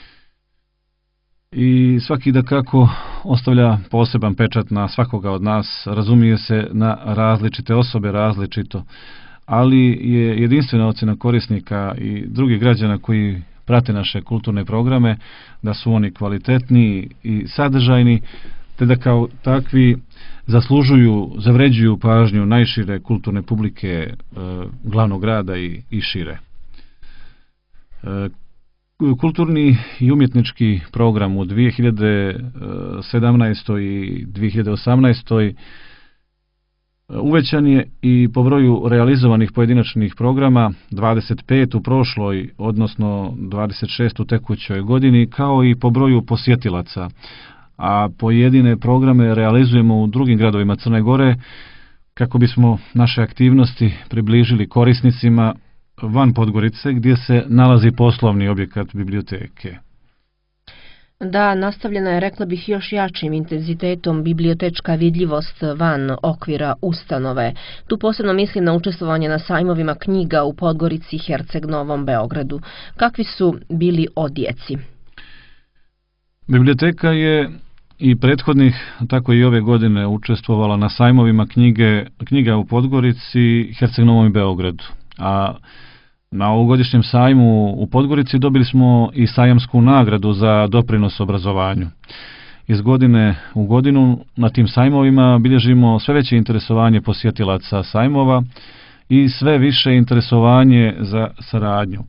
I svaki da kako ostavlja poseban pečat na svakoga od nas, razumije se na različite osobe različito, ali je jedinstvena ocjena korisnika i drugih građana koji prate naše kulturne programe da su oni kvalitetni i sadržajni, te da kao takvi zaslužuju, zavređuju pažnju najšire kulturne publike e, glavnog grada i, i šire. E, kulturni i umjetnički program u dvije hiljade sedamnaestoj. i dvije hiljade osamnaestoj. uvećan je i po broju realizovanih pojedinačnih programa, dvadeset pet u prošloj, odnosno dvadeset šest u tekućoj godini, kao i po broju posjetilaca, a pojedine programe realizujemo u drugim gradovima Crne Gore kako bismo naše aktivnosti približili korisnicima van Podgorice, gdje se nalazi poslovni objekat biblioteke. Da, nastavljena je, rekla bih, još jačim intenzitetom bibliotečka vidljivost van okvira ustanove. Tu posebno mislim na učestvovanje na sajmovima knjiga u Podgorici, Herceg Novom, Beogradu. Kakvi su bili odjeci? Biblioteka je i prethodnih, tako i ove godine učestvovala na sajmovima knjige, knjiga u Podgorici, Herceg Novom i Beogradu. A na ovogodišnjem sajmu u Podgorici dobili smo i sajamsku nagradu za doprinos obrazovanju. Iz godine u godinu na tim sajmovima bilježimo sve veće interesovanje posjetilaca sajmova i sve više interesovanje za saradnju.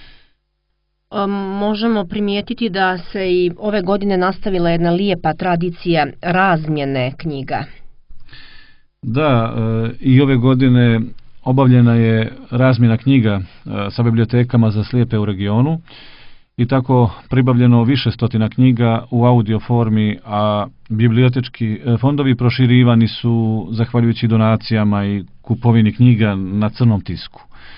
Možemo primijetiti da se i ove godine nastavila jedna lijepa tradicija razmjene knjiga. Da, i ove godine obavljena je razmjena knjiga sa bibliotekama za slijepe u regionu i tako pribavljeno više stotina knjiga u audio formi, a bibliotečki fondovi proširivani su zahvaljujući donacijama i kupovini knjiga na crnom tisku.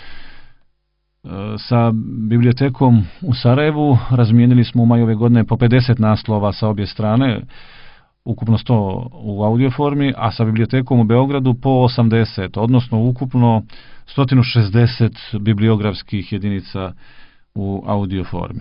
Sa bibliotekom u Sarajevu razmijenili smo u maju ove godine po pedeset naslova sa obje strane, ukupno sto u audio formi, a sa bibliotekom u Beogradu po osamdeset, odnosno ukupno sto šezdeset bibliografskih jedinica u audio formi.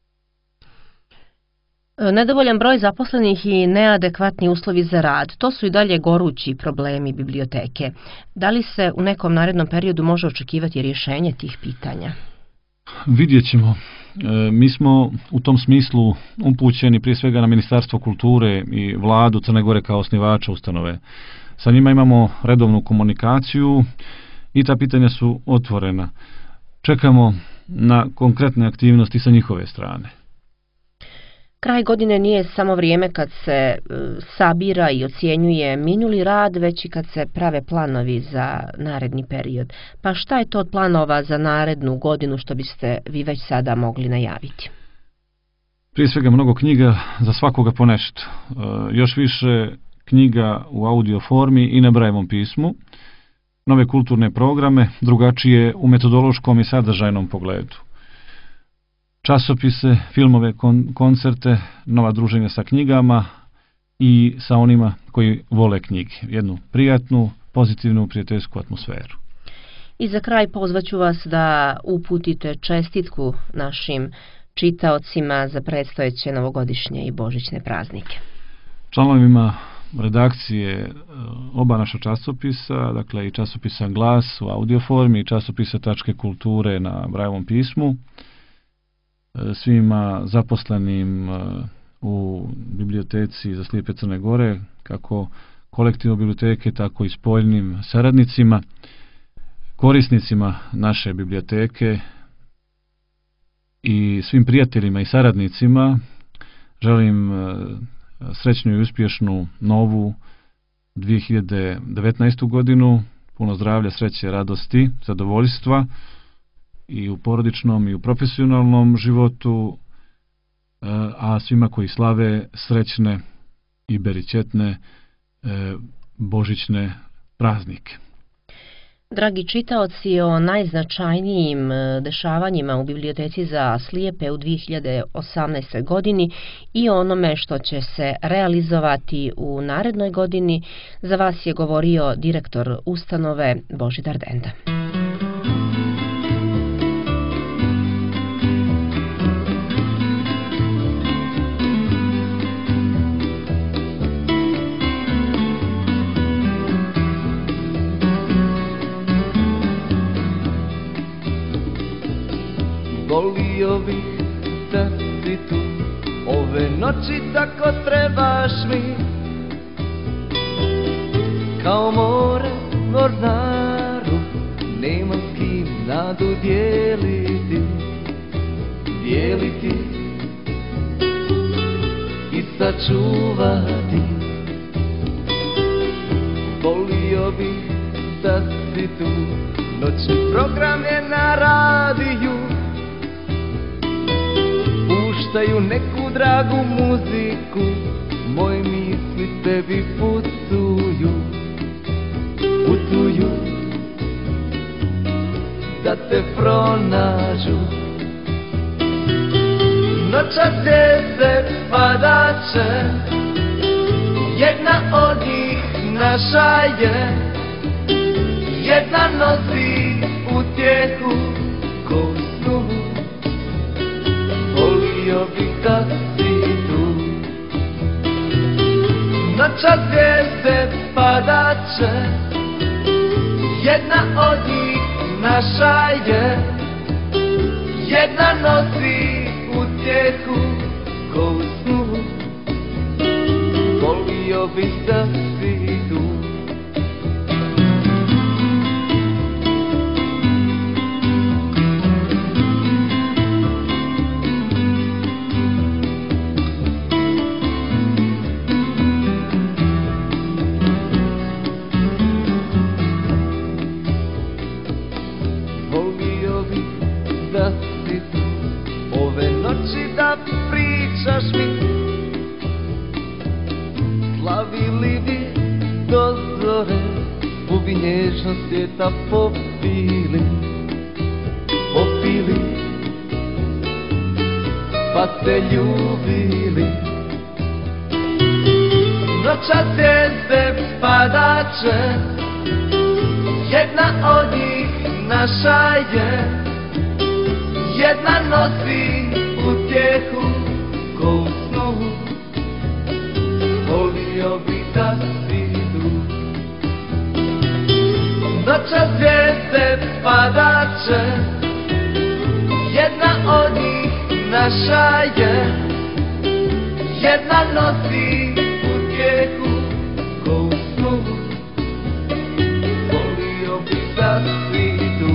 Nedovoljan broj zaposlenih i neadekvatni uslovi za rad, to su i dalje gorući problemi biblioteke. Da li se u nekom narednom periodu može očekivati rješenje tih pitanja? Vidjet ćemo. E, mi smo u tom smislu upućeni prije svega na Ministarstvo kulture i Vladu Crne Gore kao osnivača ustanove. Sa njima imamo redovnu komunikaciju i ta pitanja su otvorena. Čekamo na konkretne aktivnosti sa njihove strane. Kraj godine nije samo vrijeme kad se e, sabira i ocjenjuje minuli rad, već i kad se prave planovi za naredni period. Pa šta je to od planova za narednu godinu što biste vi već sada mogli najaviti? Prije svega mnogo knjiga, za svakoga po nešto. E, još više knjiga u audio formi i na Braillevom pismu, nove kulturne programe, drugačije u metodološkom i sadržajnom pogledu. Časopise, filmove, kon, koncerte, nova druženja sa knjigama i sa onima koji vole knjige. Jednu prijatnu, pozitivnu, prijateljsku atmosferu. I za kraj pozvaću vas da uputite čestitku našim čitaocima za predstojeće novogodišnje i božićne praznike. Članovima redakcije oba naša časopisa, dakle i časopisa Glas u audio formi i časopisa Tačke kulture na Braillevom pismu, svima zaposlenim u biblioteci za slijepe Crne Gore, kako kolektivno biblioteke, tako i spoljnim saradnicima, korisnicima naše biblioteke i svim prijateljima i saradnicima želim srećnu i uspješnu novu dvije hiljade devetnaestu godinu, puno zdravlja, sreće, radosti, zadovoljstva i u porodičnom i u profesionalnom životu, a svima koji slave srećne i beričetne božićne praznike. Dragi čitaoci, o najznačajnijim dešavanjima u biblioteci za slijepe u dvije hiljade osamnaestoj godini i onome što će se realizovati u narednoj godini za vas je govorio direktor ustanove Božidar Denda. Volio bih da si tu ove noći, tako trebaš mi, kao more mornaru, nema s kim nadu dijeliti, dijeliti i sačuvati. Volio bih da si tu, noćni program je na radiju, puštaju neku dragu muziku, moje misli tebi putuju, putuju, da te pronađu. Noćas zvijezde padaće, jedna od njih naša je, jedna nosi utjehu ko u snu. Volio bih da si tu, noćas zvijezde padaće, jedna od njih naša je, jedna nosi utjehu ko u snu. Volio bih da si tu. Da pričaš mi, slavili bi do zore, u bi nježnost svijeta popili, popili, pa se ljubili. Noćas zvijezde padaće, jedna od njih naša je, jedna nosi utjehu ko u snu. Volio bih da si tu, noćas zvijezde padaće, jedna od njih naša je, jedna nosi utjehu ko u snu. Volio bih da si tu,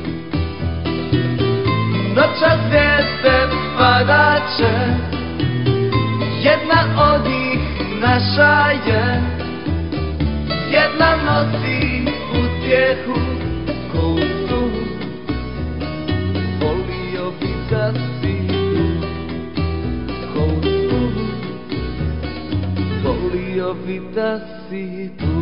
noćas zvijezde padaće, jedna od njih naša je, jedna nosi utjehu ko u snu. Volio bih da si tu, ko li da si tu.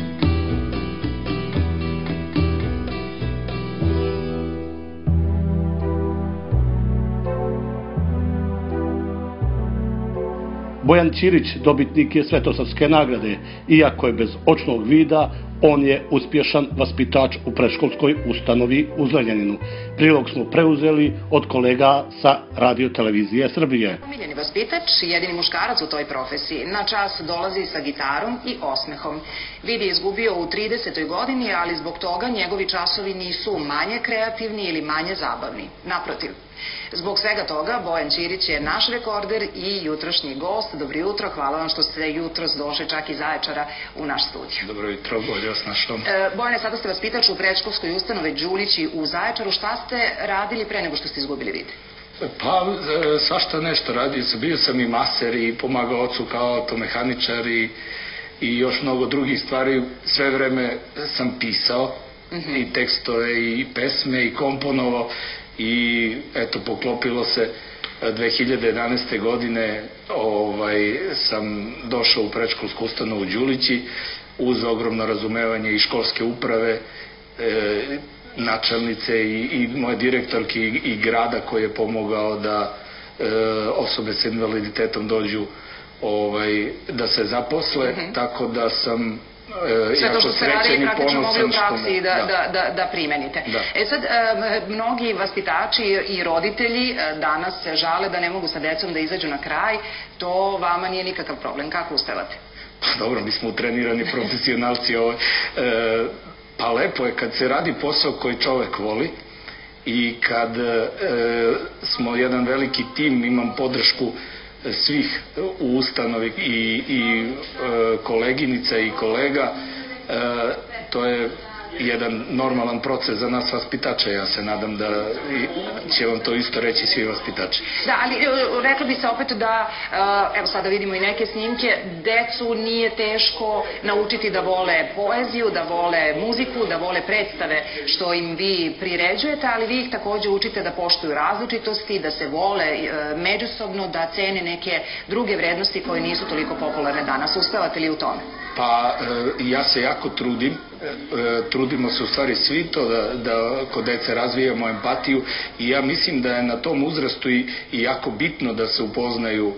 Bojan Ćirić, dobitnik je Svetosavske nagrade. Iako je bez očnog vida, on je uspješan vaspitač u predškolskoj ustanovi u Zrenjaninu. Prilog smo preuzeli od kolega sa Radio televizije Srbije. Omiljeni vaspitač, jedini muškarac u toj profesiji, na čas dolazi sa gitarom i osmehom. Vid je izgubio u tridesetoj godini, ali zbog toga njegovi časovi nisu manje kreativni ili manje zabavni. Naprotiv. Zbog svega toga, Bojan Ćirić je naš rekorder i jutrošnji gost. Dobro jutro, hvala vam što ste jutros došli čak iz Zaječara u naš studiju. Dobro jutro, bolje vas našao. E, Bojane, sada ste vaspitač u predškolskoj ustanove Đulići u Zaječaru. Šta ste radili pre nego što ste izgubili vid? Pa, svašta nešto radio sam. Bio sam i maser i pomagao ocu kao automehaničar i, i još mnogo drugih stvari. Sve vreme sam pisao mm-hmm. i tekstove i pesme i komponovao. I eto, poklopilo se dve hiljade jedanaeste. godine ovaj, sam došao u predškolsku ustanovu Đulići uz ogromno razumevanje i školske uprave, e, načelnice i, i moje direktorke i, i grada koji je pomogao da e, osobe sa invaliditetom dođu ovaj, da se zaposle, mm-hmm. tako da sam sve to što ste radili praktično mogli u praksi da, da, da, da primenite. Da. E sad, mnogi vaspitači i roditelji danas se žale da ne mogu sa decom da izađu na kraj. To vama nije nikakav problem. Kako uspevate? Pa dobro, mi smo trenirani profesionalci. Ovaj. E, pa lepo je kad se radi posao koji čovek voli i kad e, smo jedan veliki tim, imam podršku svih u ustanovi i, i e, koleginica i kolega, e, to je jedan normalan proces za nas vaspitača. Ja se nadam da će vam to isto reći svi vaspitači. Da, ali rekla bi se opet da, evo sada vidimo i neke snimke, decu nije teško naučiti da vole poeziju, da vole muziku, da vole predstave što im vi priređujete, ali vi ih takođe učite da poštuju različitosti, da se vole međusobno, da cene neke druge vrednosti koje nisu toliko popularne danas. Uspevate li u tome? Pa ja se jako trudim, trudimo se u stvari svi to da, da kod dece razvijamo empatiju i ja mislim da je na tom uzrastu i, i jako bitno da se upoznaju,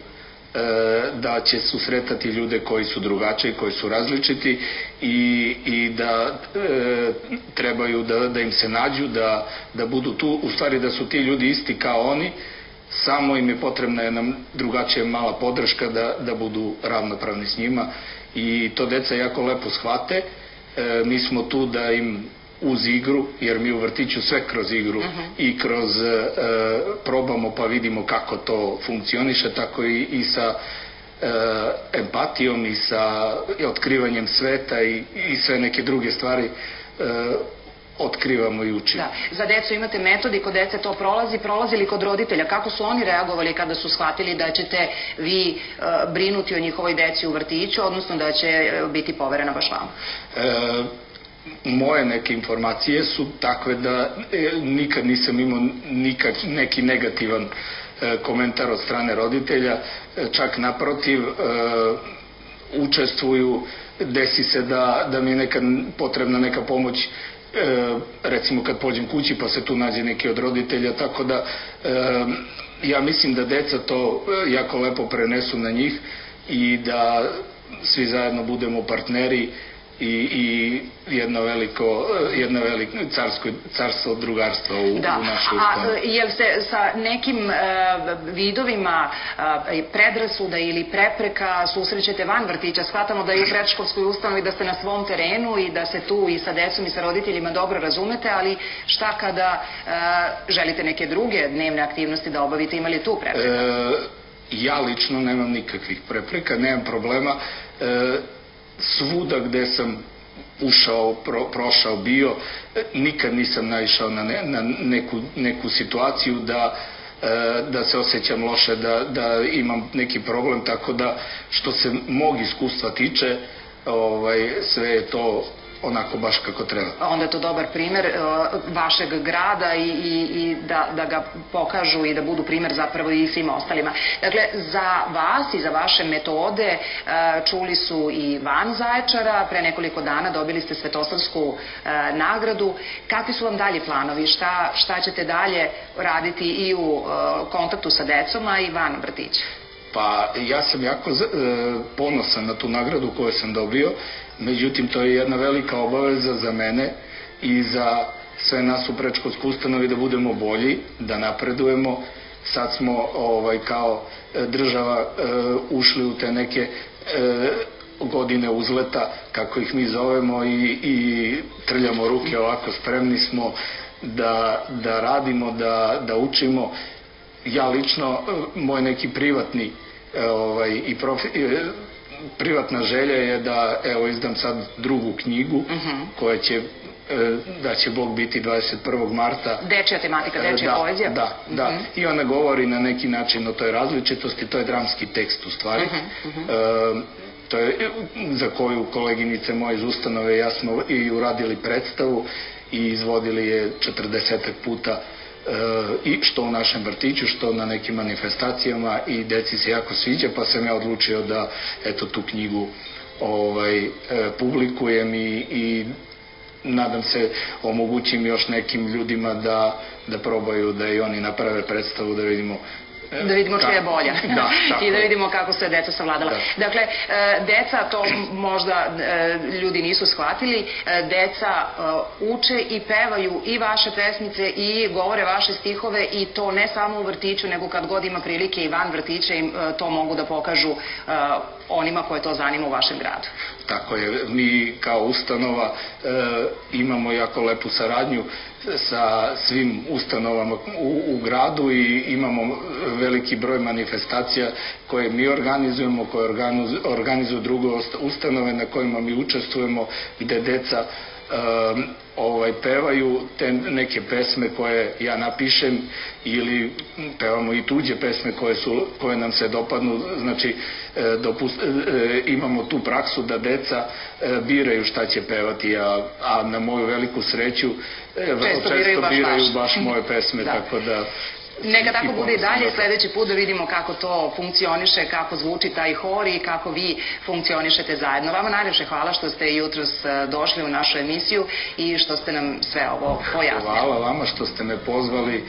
da će susretati ljude koji su drugačiji, koji su različiti i, i da e, trebaju da, da im se nađu, da, da budu tu, u stvari da su ti ljudi isti kao oni, samo im je potrebna jedna drugačija mala podrška da, da budu ravnopravni s njima i to deca jako lepo shvate. E, mi smo tu da im uz igru, jer mi u vrtiću sve kroz igru uh-huh. i kroz e, probamo pa vidimo kako to funkcioniše, tako i, i sa e, empatijom i sa otkrivanjem sveta i, i sve neke druge stvari e, otkrivamo i učimo. Da. Za decu imate metodi, kod dece to prolazi, prolazi li kod roditelja? Kako su oni reagovali kada su shvatili da ćete vi e, brinuti o njihovoj deci u vrtiću, odnosno da će biti poverena baš vama? E, moje neke informacije su takve da e, nikad nisam imao nikad neki negativan e, komentar od strane roditelja, e, čak naprotiv e, učestvuju, desi se da, da mi je nekad potrebna neka pomoć, E, recimo kad pođem kući pa se tu nađe neki od roditelja, tako da e, ja mislim da deca to jako lepo prenesu na njih i da svi zajedno budemo partneri i, i jedno veliko, jedno veliko carsko, carstvo drugarstva u, da. u našoj ustanovi. A jel se sa nekim e, vidovima e, predrasuda ili prepreka susrećete van vrtića? Shvatamo da i u predškolskoj ustanovi da ste na svom terenu i da se tu i sa decom i sa roditeljima dobro razumete, ali šta kada e, želite neke druge dnevne aktivnosti da obavite, ima li tu prepreka? E, ja lično nemam nikakvih prepreka, nemam problema. E, svuda gde sam ušao, pro, prošao, bio, nikad nisam naišao na, ne, na neku, neku situaciju da, da se osjećam loše, da, da imam neki problem, tako da što se mog iskustva tiče, ovaj, sve je to onako baš kako treba. Onda je to dobar primer uh, vašeg grada i, i, i da, da ga pokažu i da budu primer zapravo i svima ostalima. Dakle, za vas i za vaše metode uh, čuli su i van Zaječara, pre nekoliko dana dobili ste Svetosavsku uh, nagradu. Kakvi su vam dalje planovi? Šta, šta ćete dalje raditi i u uh, kontaktu sa decom, a i van vrtića? Pa ja sam jako e, ponosan na tu nagradu koju sam dobio, međutim to je jedna velika obaveza za mene i za sve nas u predškolskoj ustanovi da budemo bolji, da napredujemo. Sad smo ovaj, kao država e, ušli u te neke e, godine uzleta, kako ih mi zovemo, i, i trljamo ruke ovako, spremni smo da, da radimo, da, da učimo. Ja lično, moj neki privatni ovaj, i profi, privatna želja je da evo izdam sad drugu knjigu uh-huh. koja će da će Bog biti dvadeset prvog marta. Dečija tematika, dečija da, poezija. Da, da. Uh-huh. I ona govori na neki način o toj različitosti, to je dramski tekst u stvari. Uh-huh. Uh-huh. E, to je za koju koleginice moje iz ustanove ja smo i uradili predstavu i izvodili je četrdesetak puta i što u našem vrtiću, što na nekim manifestacijama i deci se jako sviđa, pa sam ja odlučio da eto tu knjigu ovaj, publikujem i, i nadam se omogućim još nekim ljudima da, da probaju da i oni naprave predstavu, da vidimo da vidimo čija je bolja da, i da vidimo kako se deca savladala. Da. Dakle, deca, to možda ljudi nisu shvatili, deca uče i pevaju i vaše pesmice i govore vaše stihove i to ne samo u vrtiću, nego kad god ima prilike i van vrtića im to mogu da pokažu onima koje to zanima u vašem gradu. Tako je, mi kao ustanova e, imamo jako lepu saradnju sa svim ustanovama u, u gradu i imamo veliki broj manifestacija koje mi organizujemo, koje organizuju, organizuju druge ustanove na kojima mi učestvujemo, gde deca Um, ovaj, pevaju te neke pesme koje ja napišem ili pevamo i tuđe pesme koje, su, koje nam se dopadnu. Znači e, dopust, e, imamo tu praksu da deca e, biraju šta će pevati, a, a na moju veliku sreću e, često, često biraju baš, biraju baš. baš moje pesme, da. Tako da neka tako bude i dalje, sledeći put da vidimo kako to funkcioniše, kako zvuči taj hor i kako vi funkcionišete zajedno. Vama najljepše hvala što ste jutros došli u našu emisiju i što ste nam sve ovo pojasnili. Hvala vama što ste me pozvali.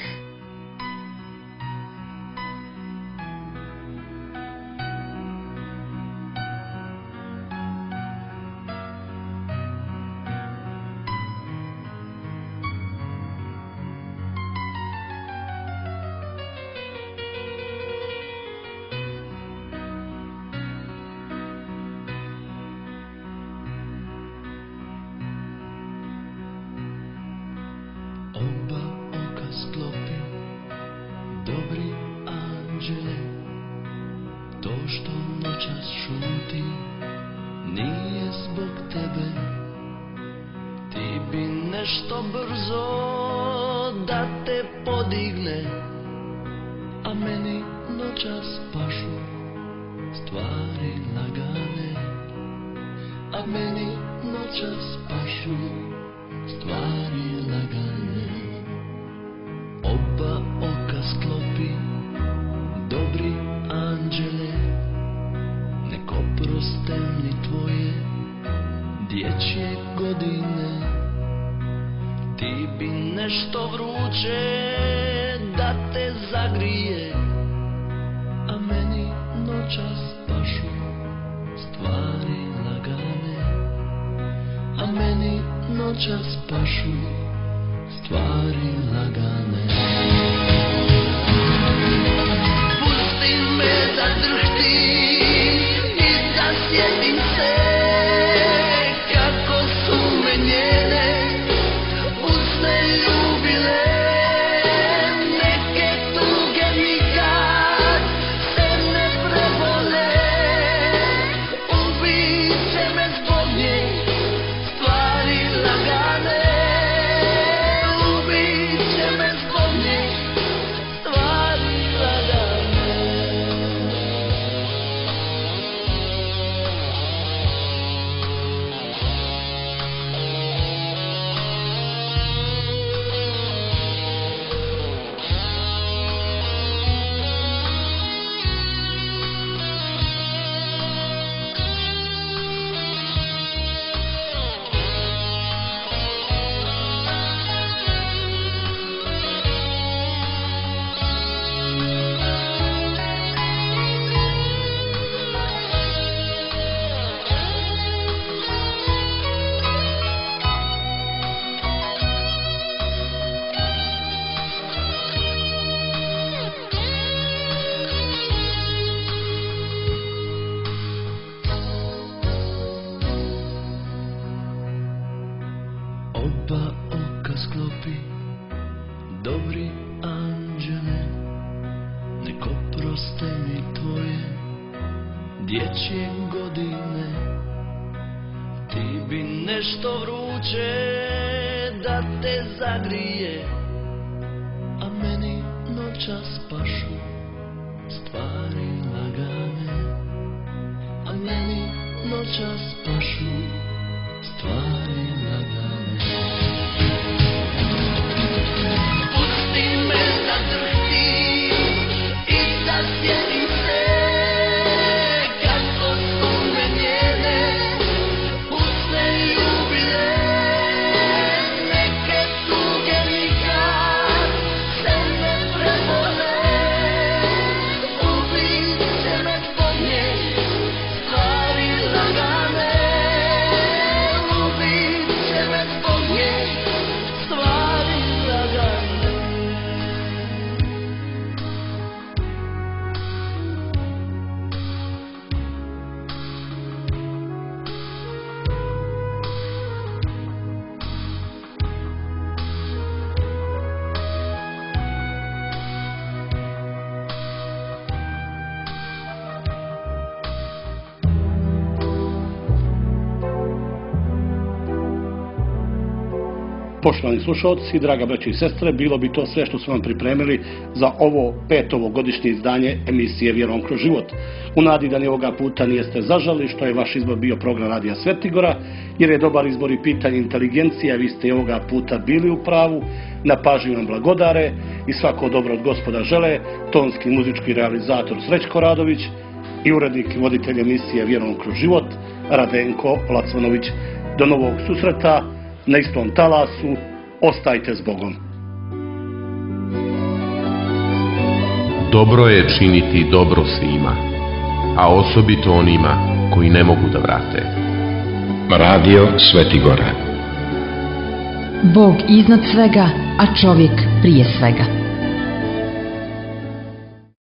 Stvari lagane, ubit će me zbog Dobri anđele, nek oproste mi tvoje dječje godine. Ti bi nešto vruće da te zagrije, a meni noćas pašu stvari lagane. A meni noćas pašu stvari lagane. Pusti me da drhtim i da sjedim se kako su me njene usne ljubile. Neke tuge nikad se ne prebole, ubit će me zbog nje stvari lagane. Ubit će me zbog nje stvari lagane. Poštovani slušalci, draga braće i sestre, bilo bi to sve što smo vam pripremili za ovo petovo godišnje izdanje emisije Vjerom kroz život. U nadi da ni ovoga puta nijeste zažali što je vaš izbor bio program Radija Svetigora, jer je dobar izbor i pitanje inteligencija, vi ste i ovoga puta bili u pravu, na pažnju vam blagodare i svako dobro od Gospoda žele, tonski muzički realizator Srećko Radović i urednik i voditelj emisije Vjerom kroz život Radenko Lacmanović. Do novog susreta na istom talasu, ostajte s Bogom. Dobro je činiti dobro svima, a osobito onima koji ne mogu da vrate. Radio Svetigora. Bog iznad svega, a čovjek prije svega.